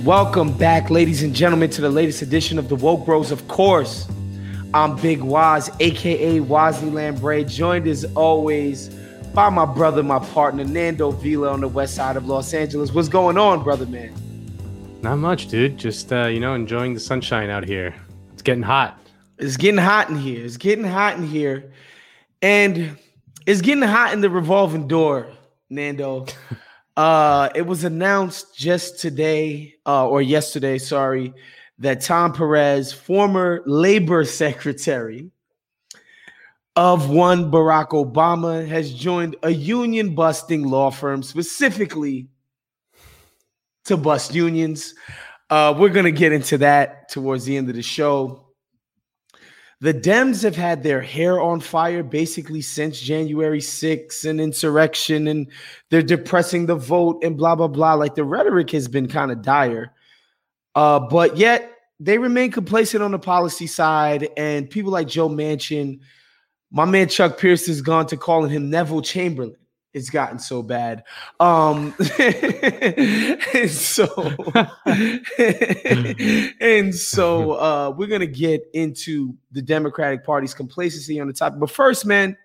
Welcome back, ladies and gentlemen, to the latest edition of the Woke Bros. Of course, I'm Big Waz, aka Wazzy Lambre, joined as always by my brother, my partner, Nando Vila on the west side of Los Angeles. What's going on, brother, man? Not much, dude. Just, enjoying the sunshine out here. It's getting hot. It's getting hot in here. And it's getting hot in the revolving door, Nando. It was announced just today, or yesterday, sorry, that Tom Perez, former labor secretary of one Barack Obama, has joined a union-busting law firm specifically to bust unions. We're going to get into that towards the end of the show. The Dems have had their hair on fire basically since January 6th and insurrection, and they're depressing the vote and blah, blah, blah. Like, the rhetoric has been kind of dire. But yet they remain complacent on the policy side, and people like Joe Manchin, my man Chuck Pierce has gone to calling him Neville Chamberlain. It's gotten so bad. And so we're going to get into the Democratic Party's complacency on the topic. But first, man,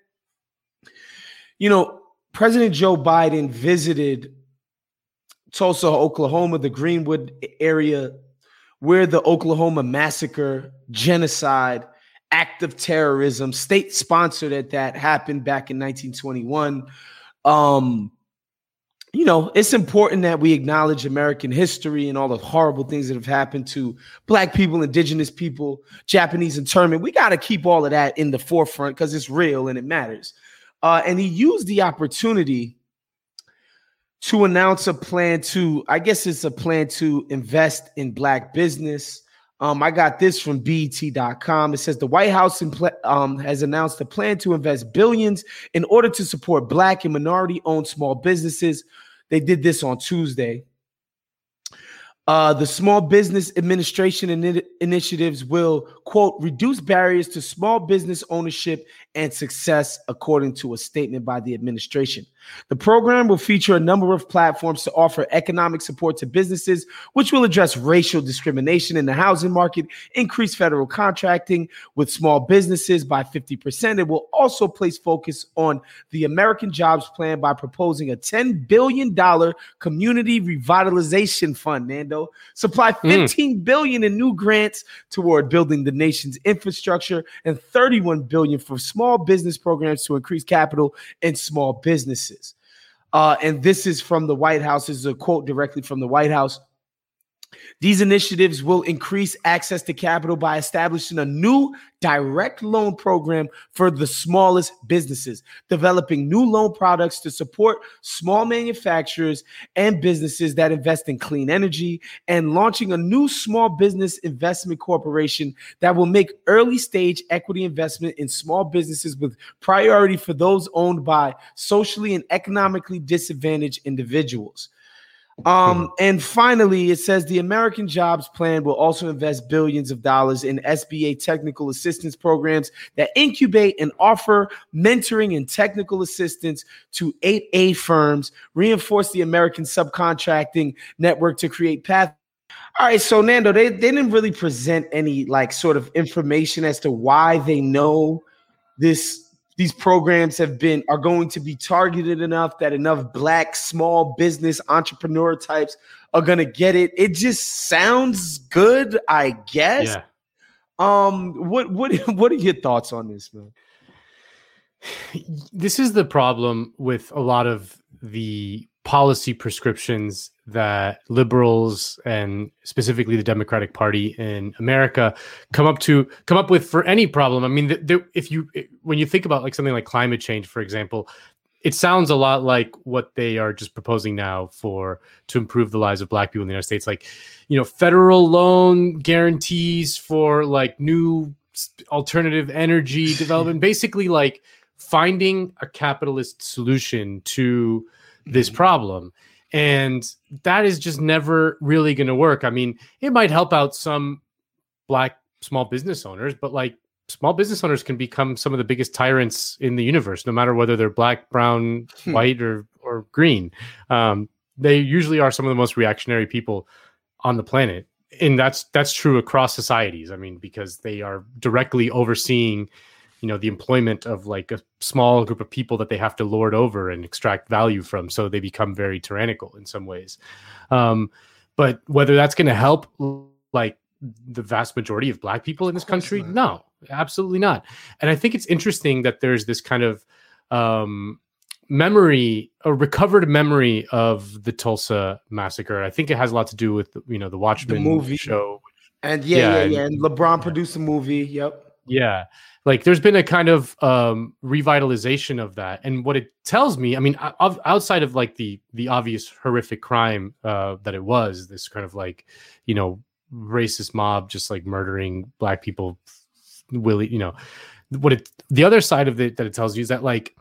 President Joe Biden visited Tulsa, Oklahoma, the Greenwood area, where the Oklahoma massacre, genocide, act of terrorism, state-sponsored at that, happened back in 1921. It's important that we acknowledge American history and all the horrible things that have happened to Black people, Indigenous people, Japanese internment. We got to keep all of that in the forefront because it's real and it matters. And he used the opportunity to announce a plan to invest in Black business. I got this from BET.com. It says the White House has announced a plan to invest billions in order to support Black and minority-owned small businesses. They did this on Tuesday. The Small Business Administration initiatives will, quote, reduce barriers to small business ownership and success, according to a statement by the administration. The program will feature a number of platforms to offer economic support to businesses, which will address racial discrimination in the housing market, increase federal contracting with small businesses by 50%. It will also place focus on the American Jobs Plan by proposing a $10 billion community revitalization fund, Nando. Supply $15 billion in new grants toward building the nation's infrastructure and $31 billion for small business programs to increase capital in small businesses. And this is from the White House. This is a quote directly from the White House. These initiatives will increase access to capital by establishing a new direct loan program for the smallest businesses, developing new loan products to support small manufacturers and businesses that invest in clean energy, and launching a new small business investment corporation that will make early stage equity investment in small businesses with priority for those owned by socially and economically disadvantaged individuals. And finally, it says the American Jobs Plan will also invest billions of dollars in SBA technical assistance programs that incubate and offer mentoring and technical assistance to 8A firms, reinforce the American subcontracting network to create paths. All right, so Nando, they didn't really present any sort of information as to why they know these programs are going to be targeted enough that enough Black small business entrepreneur types are going to get it. It just sounds good, I guess. Yeah. What are your thoughts on this, man? This is the problem with a lot of the policy prescriptions that liberals and specifically the Democratic Party in America come up with for any problem. I mean, when you think about something like climate change, for example, it sounds a lot like what they are just proposing now to improve the lives of Black people in the United States, federal loan guarantees for new alternative energy development, basically finding a capitalist solution to this problem. And that is just never really going to work. I mean, it might help out some Black small business owners, but small business owners can become some of the biggest tyrants in the universe, no matter whether they're Black, brown, white, or green. They usually are some of the most reactionary people on the planet. And that's true across societies. I mean, because they are directly overseeing, the employment of like a small group of people that they have to lord over and extract value from. So they become very tyrannical in some ways. But whether that's going to help like the vast majority of Black people in this country, no, absolutely not. And I think it's interesting that there's this kind of a recovered memory of the Tulsa massacre. I think it has a lot to do with the Watchmen movie show. And and LeBron produced a movie. Yep. Yeah. Like there's been a kind of revitalization of that. And what it tells me, I mean, outside of like the obvious horrific crime that it was, this kind of like, racist mob just like murdering Black people, the other side of it that it tells you is that like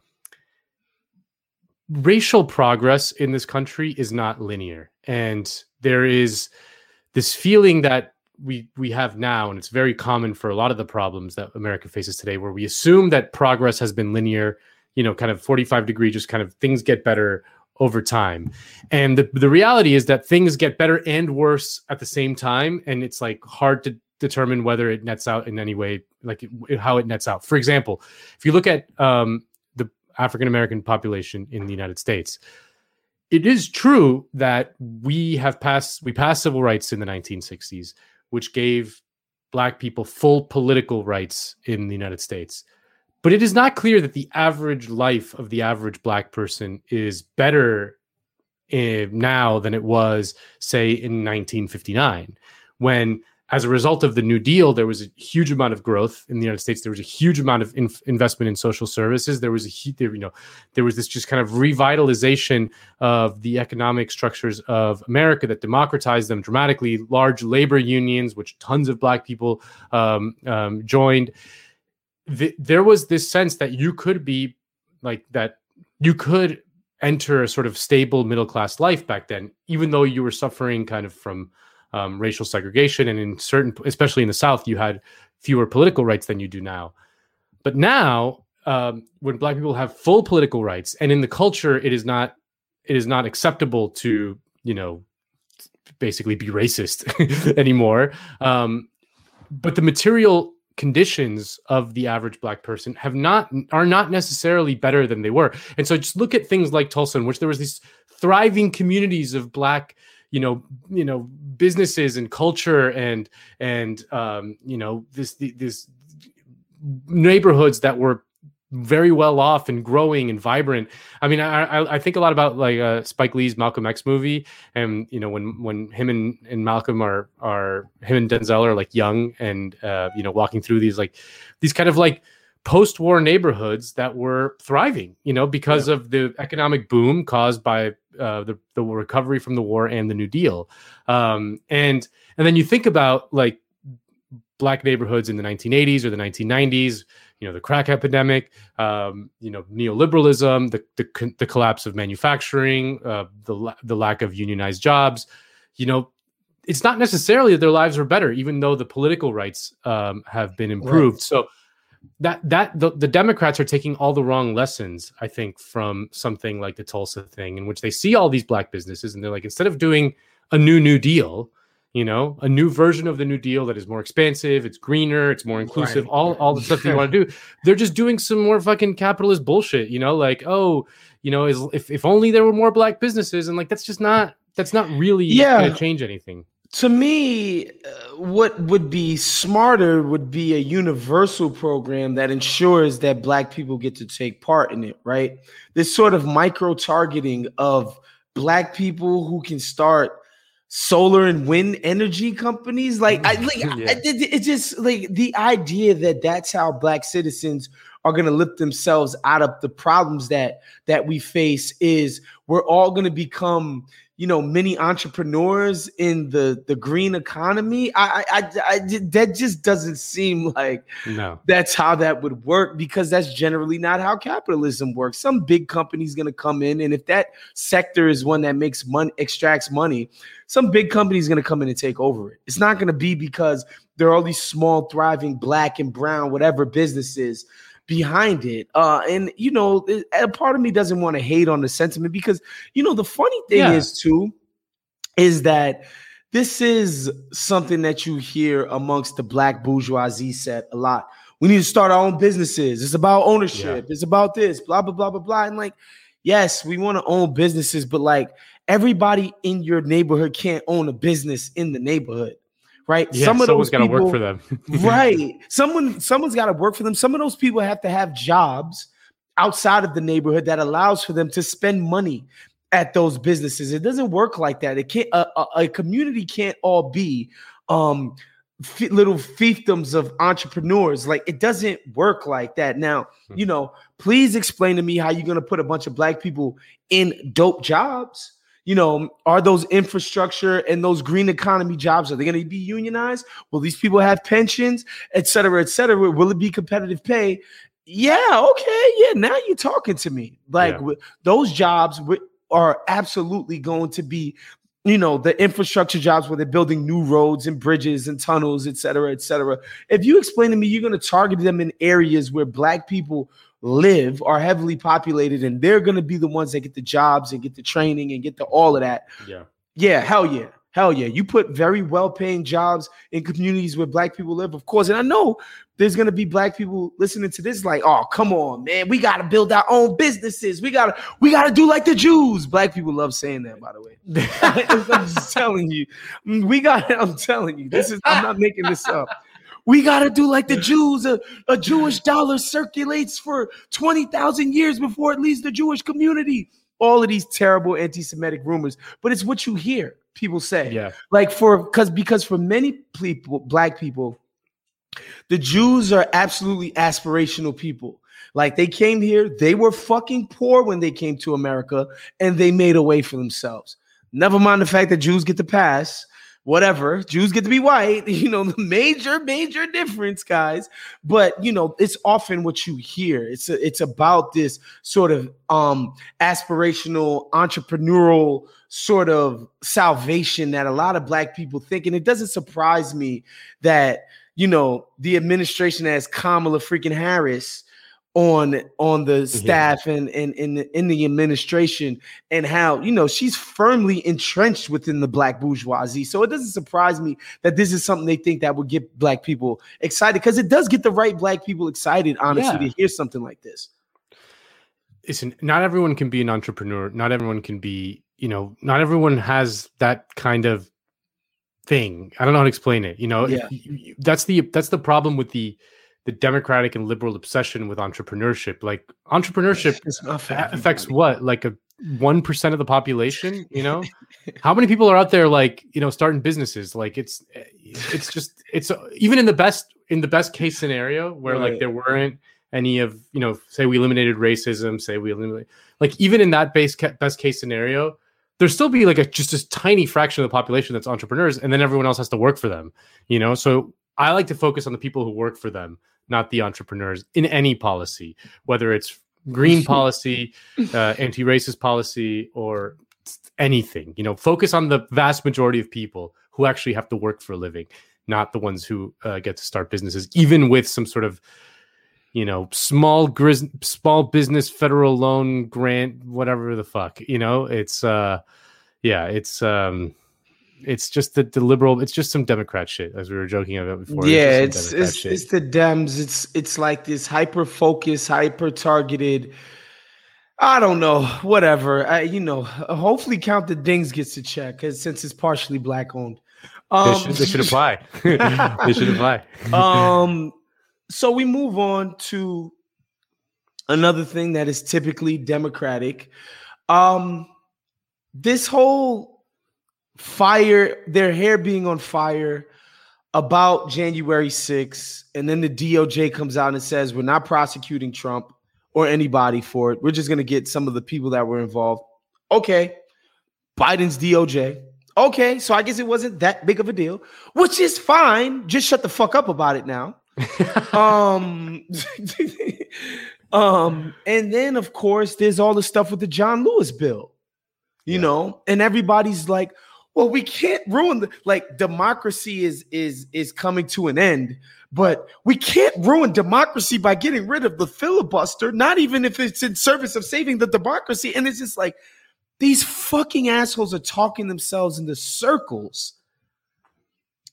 racial progress in this country is not linear. And there is this feeling that we have now, and it's very common for a lot of the problems that America faces today, where we assume that progress has been linear, kind of 45 degree, just kind of things get better over time. And the reality is that things get better and worse at the same time. And it's like hard to determine whether it nets out in any way, like how it nets out. For example, if you look at the African-American population in the United States, it is true that we passed civil rights in the 1960s, which gave Black people full political rights in the United States. But it is not clear that the average life of the average Black person is better now than it was, say, in 1959, when, as a result of the New Deal, there was a huge amount of growth in the United States. There was a huge amount of investment in social services. There was there was this just kind of revitalization of the economic structures of America that democratized them dramatically. Large labor unions, which tons of Black people joined. There was this sense that you could be like that. You could enter a sort of stable middle class life back then, even though you were suffering kind of from racial segregation, and in certain, especially in the South, you had fewer political rights than you do now. But now, when Black people have full political rights, and in the culture, it is not acceptable to basically be racist anymore. But the material conditions of the average Black person are not necessarily better than they were. And so just look at things like Tulsa, in which there was these thriving communities of Black businesses and culture and this neighborhoods that were very well off and growing and vibrant. I mean, I think a lot about like Spike Lee's Malcolm X movie, and when him and Malcolm him and Denzel are like young and walking through these kind of like post-war neighborhoods that were thriving, because of the economic boom caused by the recovery from the war and the New Deal. And then you think about like Black neighborhoods in the 1980s or the 1990s, the crack epidemic, neoliberalism, the collapse of manufacturing, the lack of unionized jobs. It's not necessarily that their lives were better, even though the political rights have been improved. Right. So the Democrats are taking all the wrong lessons, I think, from something like the Tulsa thing, in which they see all these Black businesses and they're like, instead of doing a New Deal, a new version of the New Deal that is more expansive, it's greener, it's more inclusive, right, all the stuff they want to do, they're just doing some more fucking capitalist bullshit, if only there were more Black businesses, and like that's not really going to change anything. To me, what would be smarter would be a universal program that ensures that Black people get to take part in it, right? This sort of micro-targeting of Black people who can start solar and wind energy companies. It's just like the idea that that's how Black citizens are going to lift themselves out of the problems that we face is we're all going to become mini entrepreneurs in the green economy. That just doesn't seem like that's how that would work, because that's generally not how capitalism works. Some big company's going to come in, and if that sector is one that makes money, extracts money, some big company's going to come in and take over it. It's not going to be because there are all these small, thriving Black and brown, whatever businesses behind it. And a part of me doesn't want to hate on the sentiment, because the funny thing is that this is something that you hear amongst the black bourgeoisie set a lot. We need to start our own businesses. It's about ownership. It's about this, blah, blah, blah, blah, blah. And like, yes, we want to own businesses, but like everybody in your neighborhood can't own a business in the neighborhood, right? Yeah, someone's got to work for them. Right. Someone's got to work for them. Some of those people have to have jobs outside of the neighborhood that allows for them to spend money at those businesses. It doesn't work like that. It can't. A community can't all be little fiefdoms of entrepreneurs. Like, it doesn't work like that. Now, you know, please explain to me how you're going to put a bunch of black people in dope jobs. You know, are those infrastructure and those green economy jobs, are they going to be unionized? Will these people have pensions, et cetera, et cetera? Will it be competitive pay? Yeah. Okay. Yeah. Now you're talking to me. Like, those jobs are absolutely going to be, you know, the infrastructure jobs where they're building new roads and bridges and tunnels, et cetera, et cetera. If you explain to me you're going to target them in areas where black people live, are heavily populated, and they're going to be the ones that get the jobs and get the training and get the all of that. Yeah. Hell yeah. Hell yeah. You put very well-paying jobs in communities where black people live, of course. And I know there's going to be black people listening to this like, oh, come on, man. We got to build our own businesses. We got to do like the Jews. Black people love saying that, by the way. I'm just telling you. I'm telling you. I'm not making this up. We got to do like the Jews. A Jewish dollar circulates for 20,000 years before it leaves the Jewish community. All of these terrible anti-Semitic rumors, but it's what you hear people say. Like because for many people, black people, the Jews are absolutely aspirational people. Like, they came here, they were fucking poor when they came to America, and they made a way for themselves. Never mind the fact that Jews get to pass. Whatever, Jews get to be white, you know, the major difference, guys. But, you know, it's often what you hear. It's about this sort of aspirational, entrepreneurial sort of salvation that a lot of black people think. And it doesn't surprise me that, you know, the administration has Kamala freaking Harris on the staff and in the administration, and how, you know, she's firmly entrenched within the black bourgeoisie. So it doesn't surprise me that this is something they think that would get black people excited, because it does get the right black people excited, honestly, to hear something like this. Listen, not everyone can be an entrepreneur. Not everyone can be, you know, not everyone has that kind of thing. I don't know how to explain it. You know, that's the problem with the democratic and liberal obsession with entrepreneurship. Like, entrepreneurship affects what, like 1% of the population, you know? How many people are out there, like, you know, starting businesses? Like, it's even in the best case scenario where like there weren't any of, you know, say we eliminated racism, like, even in that best case scenario, there'd still be like just a tiny fraction of the population that's entrepreneurs, and then everyone else has to work for them, you know? So I like to focus on the people who work for them, not the entrepreneurs, in any policy, whether it's green policy, anti-racist policy, or anything. You know, focus on the vast majority of people who actually have to work for a living, not the ones who get to start businesses, even with some sort of, you know, small business federal loan grant, whatever the fuck. You know, it's just the liberal. It's just some Democrat shit, as we were joking about before. Yeah, it's the Dems. It's like this hyper focused, hyper targeted. I don't know, whatever. You know, hopefully Count the Dings gets a check, because since it's partially black owned, they should apply. They should apply. So we move on to another thing that is typically Democratic. This whole their hair being on fire about January 6th, and then the DOJ comes out and says, we're not prosecuting Trump or anybody for it. We're just going to get some of the people that were involved. Okay. Biden's DOJ. Okay. So I guess it wasn't that big of a deal, which is fine. Just shut the fuck up about it now. And then, of course, there's all the stuff with the John Lewis bill, you know, and everybody's like, well, we can't ruin democracy is coming to an end, but we can't ruin democracy by getting rid of the filibuster, not even if it's in service of saving the democracy. And it's just like, these fucking assholes are talking themselves into circles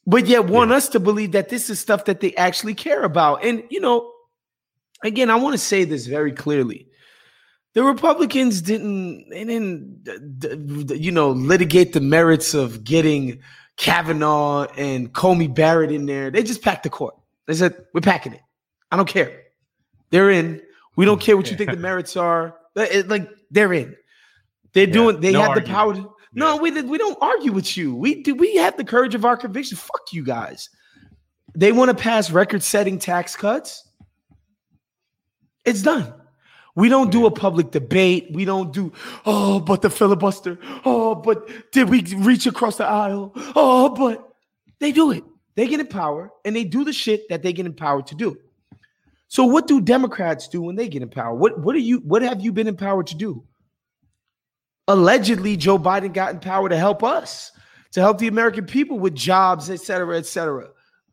but yet want us to believe that this is stuff that they actually care about. And, again, I want to say this very clearly. The Republicans didn't litigate the merits of getting Kavanaugh and Comey Barrett in there. They just packed the court. They said, we're packing it. I don't care. They're in. We don't care what you think the merits are. They're in. They're doing. They have the power. No, we don't argue with you. We have the courage of our convictions. Fuck you guys. They want to pass record-setting tax cuts. It's done. We don't do a public debate. We don't do, but the filibuster. Oh, but did we reach across the aisle? Oh, but they do it. They get in power, and they do the shit that they get empowered to do. So what do Democrats do when they get in power? What have you been empowered to do? Allegedly, Joe Biden got in power to help us, to help the American people with jobs, et cetera, et cetera.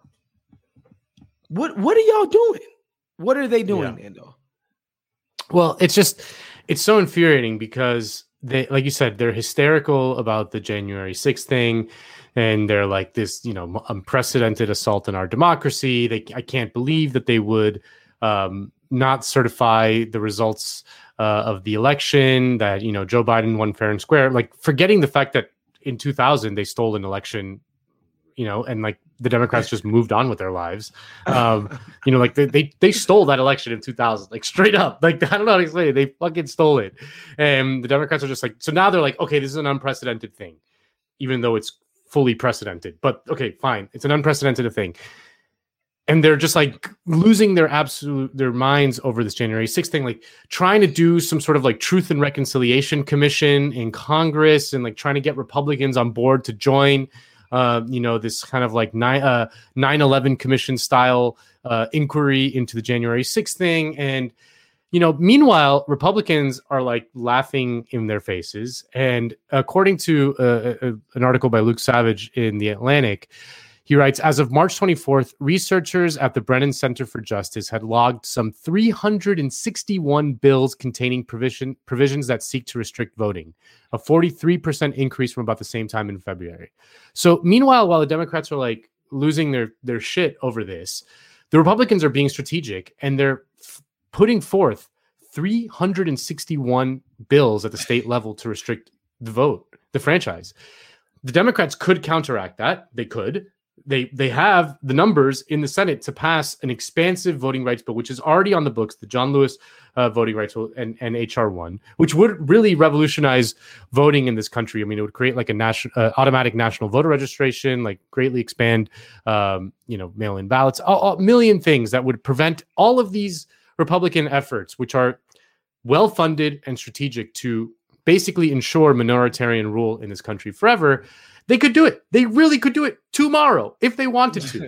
What are y'all doing? What are they doing, Nando? Well, it's so infuriating because they, like you said, they're hysterical about the January 6th thing. And they're like this, unprecedented assault on our democracy. I can't believe that they would not certify the results of the election, that, Joe Biden won fair and square, like forgetting the fact that in 2000 they stole an election, and like the Democrats just moved on with their lives. Like they stole that election in 2000, like straight up. Like, I don't know how to explain it. They fucking stole it. And the Democrats are just like, so now they're like, okay, this is an unprecedented thing, even though it's fully precedented. But okay, fine. It's an unprecedented thing. And they're just like losing their minds over this January 6th thing, like trying to do some sort of like Truth and Reconciliation Commission in Congress and like trying to get Republicans on board to join, this kind of like 9/11 commission style inquiry into the January 6th thing. And, meanwhile, Republicans are like laughing in their faces. And according to an article by Luke Savage in The Atlantic, he writes, as of March 24th, researchers at the Brennan Center for Justice had logged some 361 bills containing provisions that seek to restrict voting, a 43% increase from about the same time in February. So meanwhile, while the Democrats are like losing their shit over this, the Republicans are being strategic and they're putting forth 361 bills at the state level to restrict the vote, the franchise. The Democrats could counteract that. They could. They have the numbers in the Senate to pass an expansive voting rights bill, which is already on the books, the John Lewis voting rights bill and HR 1, which would really revolutionize voting in this country. I mean, it would create like a automatic national voter registration, like greatly expand, mail-in ballots, a million things that would prevent all of these Republican efforts, which are well-funded and strategic to basically ensure minoritarian rule in this country forever. They could do it. They really could do it tomorrow if they wanted to.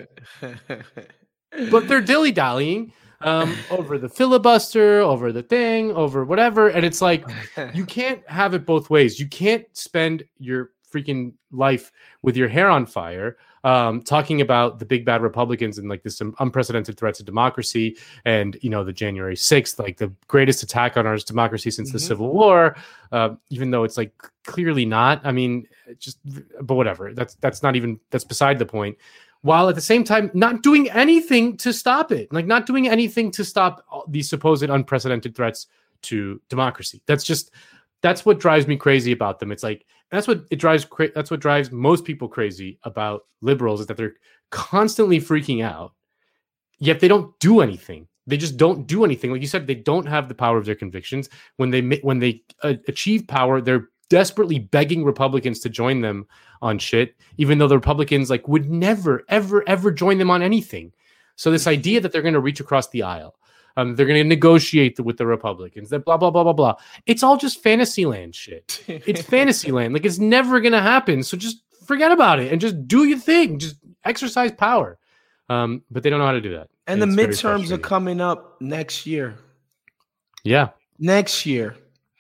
But they're dilly-dallying over the filibuster, over the thing, over whatever. And it's like, you can't have it both ways. You can't spend your freaking life with your hair on fire talking about the big bad Republicans and like this unprecedented threat to democracy and, the January 6th, like the greatest attack on our democracy since the Civil War, even though it's like clearly not. I mean, but whatever. That's beside the point. While at the same time, not doing anything to stop it, like not doing anything to stop these supposed unprecedented threats to democracy. That's what drives me crazy about them. It's like, that's what drives most people crazy about liberals, is that they're constantly freaking out, yet they don't do anything. They just don't do anything. Like you said, they don't have the power of their convictions. When they achieve power, they're desperately begging Republicans to join them on shit, even though the Republicans like would never, ever, ever join them on anything. So this idea that they're going to reach across the aisle, they're going to negotiate with the Republicans, that blah, blah, blah, blah, blah. It's all just Fantasyland shit. It's Fantasyland. Like, it's never going to happen. So just forget about it and just do your thing. Just exercise power. But they don't know how to do that. And the midterms are coming up next year. Yeah. Next year.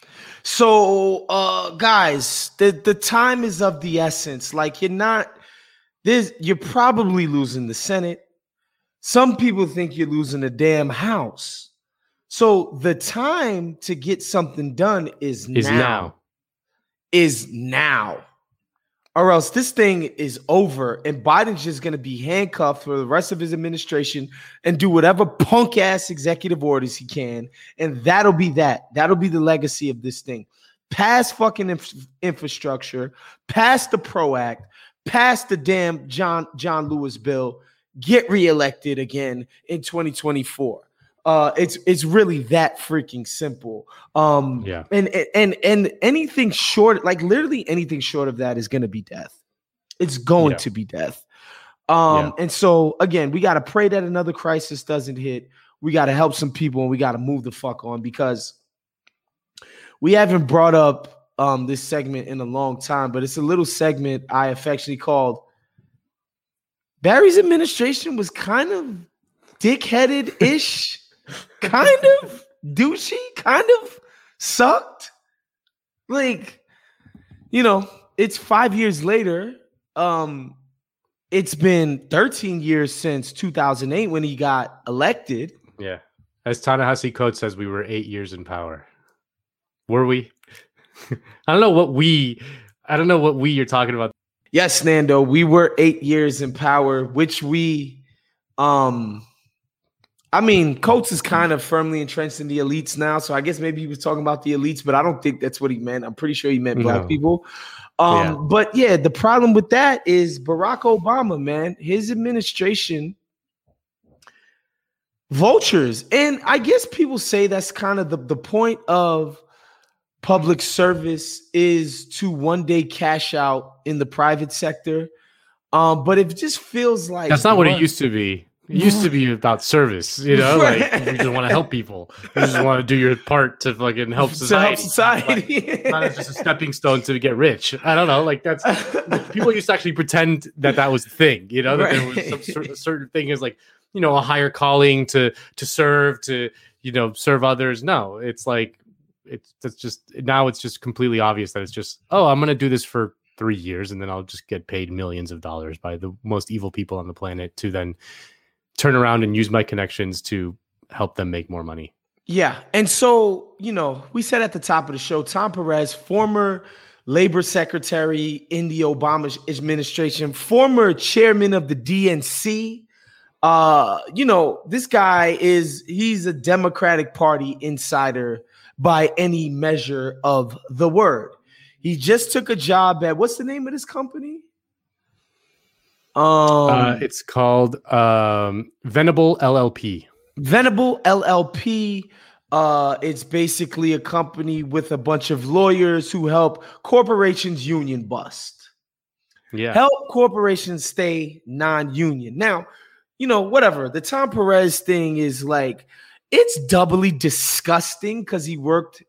So, guys, the time is of the essence. Like, you're probably losing the Senate. Some people think you're losing a damn house. So the time to get something done is now. or else this thing is over and Biden's just going to be handcuffed for the rest of his administration and do whatever punk ass executive orders he can. And that'll be that. That'll be the legacy of this thing. Pass fucking infrastructure, pass the PRO Act, pass the damn John Lewis bill, get reelected again in 2024. It's really that freaking simple. And anything short, like literally anything short of that is going to be death. It's going to be death. And so again, we got to pray that another crisis doesn't hit. We got to help some people and we got to move the fuck on, because we haven't brought up this segment in a long time, but it's a little segment I affectionately called Barry's administration was kind of dickheaded-ish. Kind of douchey, kind of sucked. Like, you know, it's 5 years later. It's been 13 years since 2008 when he got elected. Yeah. As Ta-Nehisi Coates says, we were 8 years in power. Were we? I don't know what you're talking about. Yes, Nando, we were 8 years in power, which we I mean, Coates is kind of firmly entrenched in the elites now, so I guess maybe he was talking about the elites, but I don't think that's what he meant. I'm pretty sure he meant black people. But yeah, the problem with that is Barack Obama, man, his administration, vultures. And I guess people say that's kind of the point of public service is to one day cash out in the private sector. But it just feels like that's not what it used to be. It used to be about service, you know, like you just want to help people. You just want to do your part to fucking help society. Like, not as just a stepping stone to get rich. I don't know. Like that's people used to actually pretend that was the thing, you know, that there was some certain thing is like, you know, a higher calling to serve, to, you know, serve others. No, it's like, it's just completely obvious that it's just, oh, I'm going to do this for 3 years and then I'll just get paid millions of dollars by the most evil people on the planet to then turn around and use my connections to help them make more money. Yeah. And so, you know, we said at the top of the show, Tom Perez, former labor secretary in the Obama administration, former chairman of the DNC. You know, this guy he's a Democratic Party insider by any measure of the word. He just took a job at, what's the name of this company? It's called Venable LLP. Venable LLP. It's basically a company with a bunch of lawyers who help corporations union bust. Yeah. Help corporations stay non-union. Now, you know, whatever. The Tom Perez thing is like, it's doubly disgusting because he worked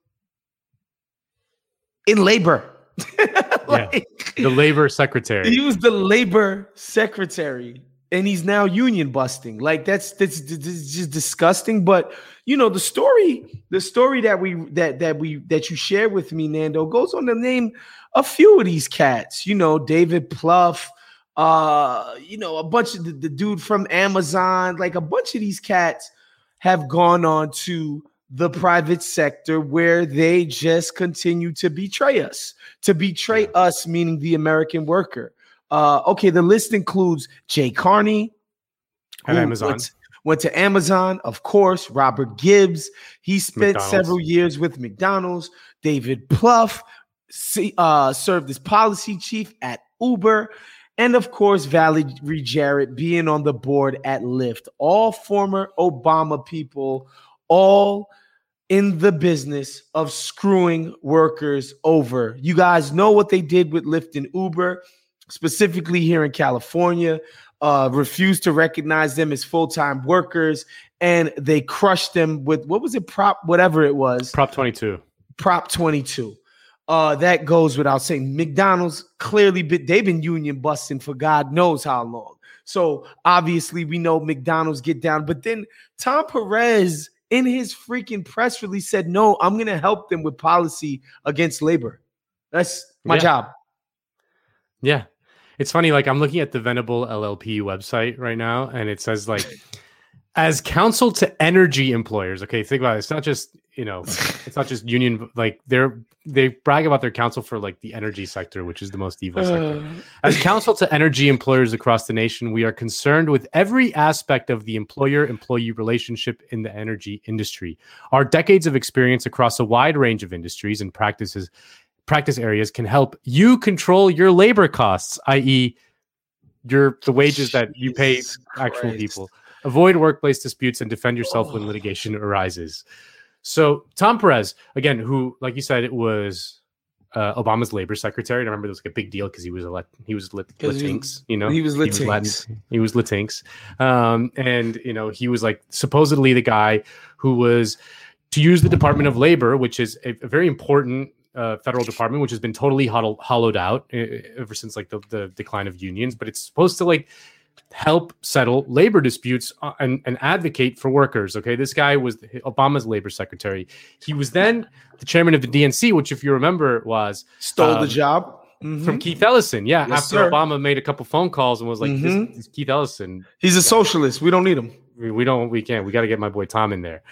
in labor. The labor secretary. He was the labor secretary, and he's now union busting. Like that's just disgusting. But you know, the story that you shared with me, Nando, goes on to name a few of these cats. You know, David Plouffe. You know, a bunch of the dude from Amazon. Like a bunch of these cats have gone on to the private sector where they just continue to betray us. To betray us, meaning the American worker. Okay, the list includes Jay Carney, at Amazon. Went to Amazon, of course. Robert Gibbs, he spent several years with McDonald's. David Plouffe served as policy chief at Uber. And of course, Valerie Jarrett being on the board at Lyft. All former Obama people, all in the business of screwing workers over. You guys know what they did with Lyft and Uber, specifically here in California, refused to recognize them as full-time workers, and they crushed them with, what was it, Prop 22. Prop 22. That goes without saying. McDonald's clearly, they've been union busting for God knows how long. So obviously we know McDonald's get down, but then Tom Perez in his freaking press release said, no, I'm going to help them with policy against labor. That's my job. Yeah. It's funny. Like I'm looking at the Venable LLP website right now, and it says like, as counsel to energy employers. Okay. Think about it. It's not just it's not just union. Like they brag about their council for like the energy sector, which is the most evil sector. As counsel to energy employers across the nation, we are concerned with every aspect of the employer-employee relationship in the energy industry. Our decades of experience across a wide range of industries and practice areas can help you control your labor costs, i.e., the wages that you pay actual people. Avoid workplace disputes and defend yourself when litigation arises. So Tom Perez, again, who, like you said, it was Obama's labor secretary. I remember it was like a big deal because he was Latinx, He was Latinx. He was Latinx. And, he was like supposedly the guy who was to use the Department of Labor, which is a very important federal department, which has been totally hollowed out ever since like the decline of unions. But it's supposed to like help settle labor disputes and advocate for workers. Okay, this guy was Obama's labor secretary. He was then the chairman of the DNC, which, if you remember, stole the job from Keith Ellison. Yeah, yes, after sir. Obama made a couple phone calls and was like, "This is Keith Ellison. He's a socialist. We don't need him. We can't. We got to get my boy Tom in there."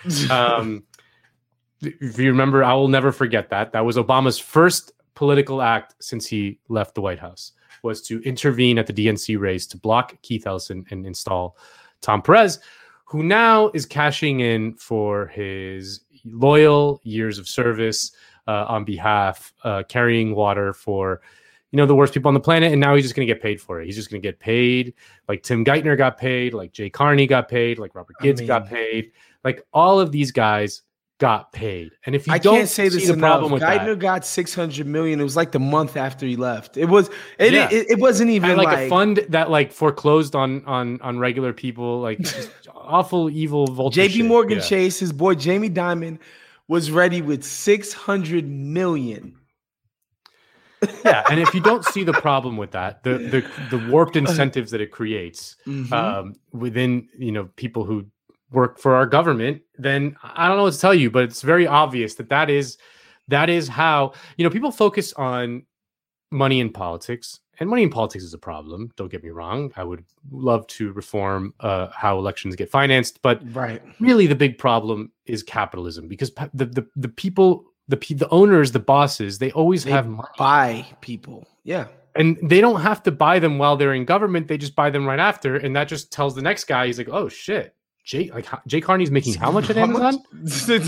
If you remember, I will never forget that. That was Obama's first political act since he left the White House, was to intervene at the DNC race to block Keith Ellison and install Tom Perez, who now is cashing in for his loyal years of service on behalf, carrying water for, the worst people on the planet. And now he's just going to get paid for it. He's just going to get paid like Tim Geithner got paid, like Jay Carney got paid, like Robert Gibbs got paid. Like all of these guys got paid. And if you can't say this enough, problem with Geithner got $600 million. It was like the month after he left. It wasn't even like a fund that like foreclosed on regular people, like just awful evil vulture. JP Morgan Chase, his boy Jamie Dimon, was ready with $600 million. Yeah, and if you don't see the problem with that, the warped incentives that it creates within people who work for our government, then I don't know what to tell you, but it's very obvious that is how people focus on money in politics, and money in politics is a problem. Don't get me wrong. I would love to reform how elections get financed, but really the big problem is capitalism, because the people, the owners, the bosses, they always have money. Buy people. Yeah. And they don't have to buy them while they're in government. They just buy them right after. And that just tells the next guy, he's like, oh shit. Jay Carney's making how much at Amazon? Fucking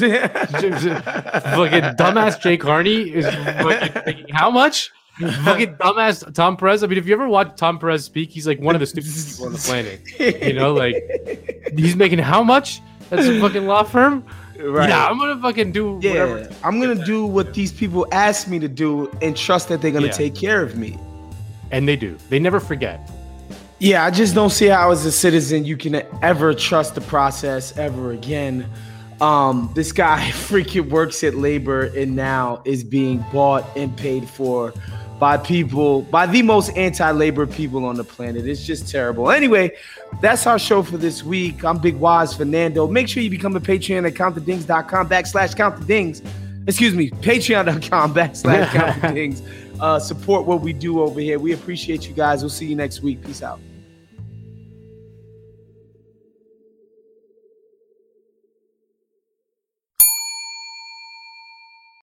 dumbass Jay Carney is making how much? Fucking dumbass Tom Perez. I mean, if you ever watch Tom Perez speak, he's like one of the stupidest people on the planet. Like he's making how much? That's a fucking law firm. Right. Yeah, I'm gonna fucking do whatever. I'm gonna do what these people ask me to do and trust that they're gonna take care of me. And they do. They never forget. Yeah, I just don't see how as a citizen you can ever trust the process ever again. This guy freaking works at labor and now is being bought and paid for by the most anti-labor people on the planet. It's just terrible. Anyway, that's our show for this week. I'm Big Waz Fernando. Make sure you become a Patreon at countthedings.com/countthedings. Excuse me, patreon.com/countthedings. Support what we do over here. We appreciate you guys. We'll see you next week. Peace out.